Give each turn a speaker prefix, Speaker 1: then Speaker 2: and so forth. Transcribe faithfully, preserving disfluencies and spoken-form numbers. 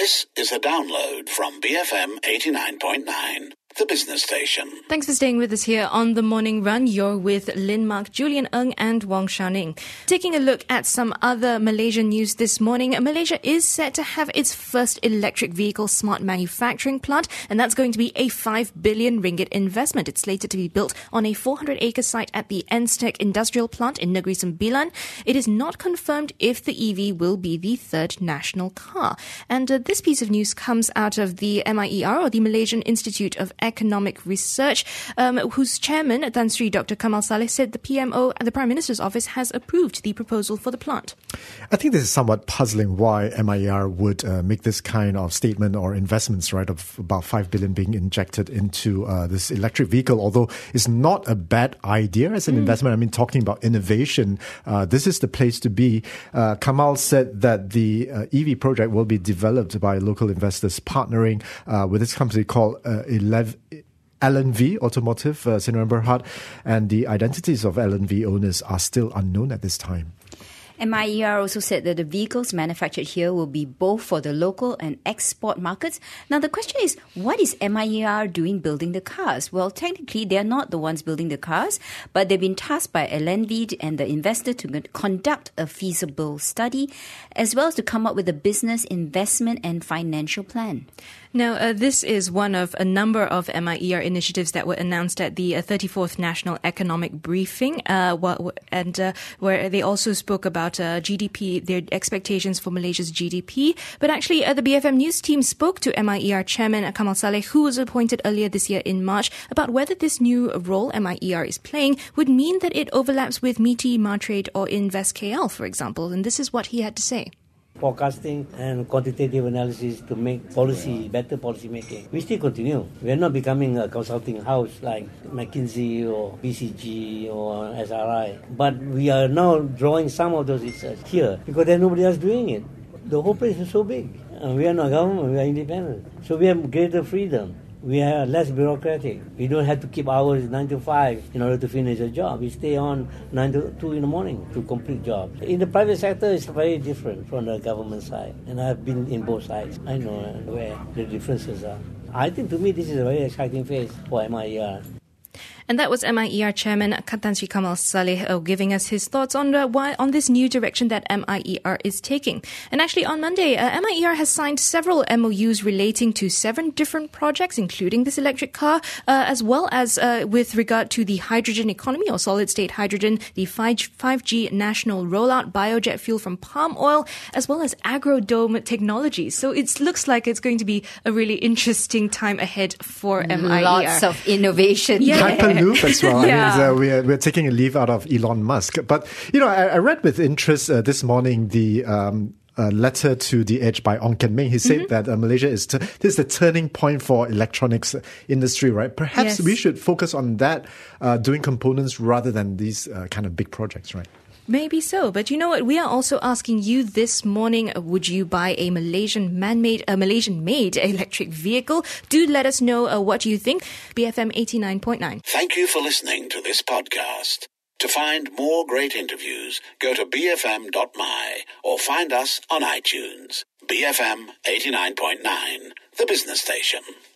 Speaker 1: This is a download from B F M eighty-nine point nine, the business station.
Speaker 2: Thanks for staying with us here on The Morning Run. You're with Lin Mark, Julian Ng and Wong Xiaoning. Taking a look at some other Malaysian news this morning, Malaysia is set to have its first electric vehicle smart manufacturing plant, and that's going to be a five billion ringgit investment. It's slated to be built on a four hundred acre site at the Enstech Industrial Plant in Negeri Sembilan. It is not confirmed if the E V will be the third national car. And uh, this piece of news comes out of the M I E R, or the Malaysian Institute of Economic Research, um, whose chairman, Tan Sri Doctor Kamal Saleh, said the P M O and the Prime Minister's office has approved the proposal for the plant.
Speaker 3: I think this is somewhat puzzling why M I E R would uh, make this kind of statement or investments, right, of about five billion being injected into uh, this electric vehicle, although it's not a bad idea as an mm. investment. I mean, talking about innovation, uh, this is the place to be. Uh, Kamal said that the uh, E V project will be developed by local investors partnering uh, with this company called uh, Elev- L N V Automotive, uh, Sdn Bhd, and the identities of L N V owners are still unknown at this time.
Speaker 4: M I E R also said that the vehicles manufactured here will be both for the local and export markets. Now, the question is, what is M I E R doing building the cars? Well, technically, they're not the ones building the cars, but they've been tasked by L N V and the investor to conduct a feasible study, as well as to come up with a business, investment and financial plan.
Speaker 2: Now, uh, this is one of a number of M I E R initiatives that were announced at the uh, thirty-fourth National Economic Briefing, uh, wh- and uh, where they also spoke about uh, G D P, their expectations for Malaysia's G D P. But actually, uh, the B F M News team spoke to M I E R chairman Kamal Saleh, who was appointed earlier this year in March, about whether this new role M I E R is playing would mean that it overlaps with MITI, Martrade or Invest K L, for example. And this is what he had to say.
Speaker 5: Forecasting and quantitative analysis to make policy, better policy making. We still continue. We are not becoming a consulting house like McKinsey or B C G or S R I. But we are now drawing some of those research here because there's nobody else doing it. The whole place is so big. And we are not government, we are independent. So we have greater freedom. We are less bureaucratic. We don't have to keep hours nine to five in order to finish a job. We stay on nine to two in the morning to complete jobs. In the private sector, it's very different from the government side. And I've been in both sides. I know where the differences are. I think to me this is a very exciting phase for M I E R.
Speaker 2: And that was M I E R chairman Tan Sri Kamal Saleh uh, giving us his thoughts on uh, why on this new direction that M I E R is taking. And actually on Monday, uh, M I E R has signed several M O Us relating to seven different projects, including this electric car, uh, as well as uh, with regard to the hydrogen economy or solid-state hydrogen, the five G national rollout, biojet fuel from palm oil, as well as agro-dome technology. So it looks like it's going to be a really interesting time ahead for M I E R.
Speaker 4: Lots of innovation.
Speaker 2: Yeah.
Speaker 3: Hyperloop as well.
Speaker 2: Yeah.
Speaker 3: I mean, uh, we're, we're taking a leave out of Elon Musk. But, you know, I, I read with interest uh, this morning the um, uh, letter to The Edge by Ong Ken Meng. He said mm-hmm. that uh, Malaysia is, t- this is the turning point for electronics industry, right? Perhaps
Speaker 2: yes.
Speaker 3: we should focus on that, uh, doing components rather than these uh, kind of big projects, right?
Speaker 2: Maybe so, but you know what? We are also asking you this morning, would you buy a Malaysian man-made, a Malaysian-made electric vehicle? Do let us know uh, what you think. B F M eighty-nine point nine.
Speaker 1: Thank you for listening to this podcast. To find more great interviews, go to b f m dot m y or find us on iTunes. B F M eighty-nine point nine, the business station.